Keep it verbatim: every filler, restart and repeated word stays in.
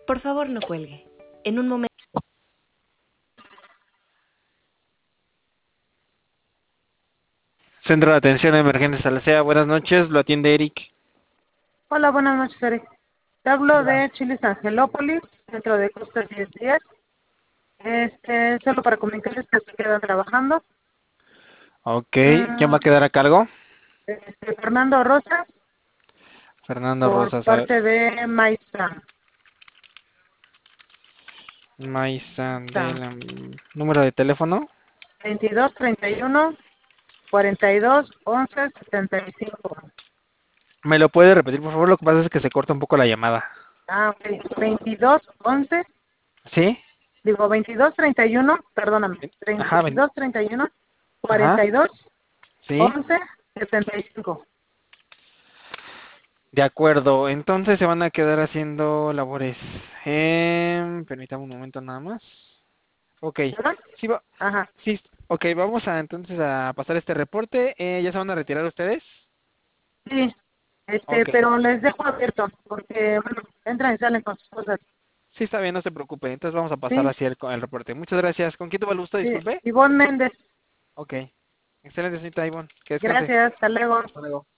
Por favor, no cuelgue. En un momento. Centro de Atención a Emergencias Alsea, buenas noches, lo atiende Eric. Hola, buenas noches, Eric. Te hablo de Chilis Angelópolis, dentro de Costas diez diez. Este, solo para comunicarles que se quedan trabajando. Ok, ¿quién va Mm, a quedar a cargo? este, Fernando Rosas, Fernando por Rosas, a ver. parte de Maizan. Maizan de la... ¿Número de teléfono? veintidós treinta y uno cuarenta y dos once setenta y cinco. ¿Me lo puede repetir, por favor? Lo que pasa es que se corta un poco la llamada. Ah, ok. veintidós once, ¿Sí? digo veintidós treinta y uno, perdóname. Ajá, ven- veintidós treinta y uno ajá, cuarenta y dos sí. once setenta y cinco. De acuerdo, entonces se van a quedar haciendo labores. Eh, permítame un momento nada más. Ok, ¿Verdad? sí, va, Ajá. sí, ok, vamos a entonces a pasar este reporte. Eh, ¿ya se van a retirar ustedes? Sí, este, Ok, pero les dejo abierto porque, bueno, entran y salen con sus cosas. sí, está bien, no se preocupe. Entonces vamos a pasar Sí, hacia el, el reporte. Muchas gracias. ¿Con quién tuvo el gusto? sí. Disculpe. Ivonne Méndez, Ok. Excelente, señorita Ivonne. Que descanse. gracias, hasta luego. Hasta luego.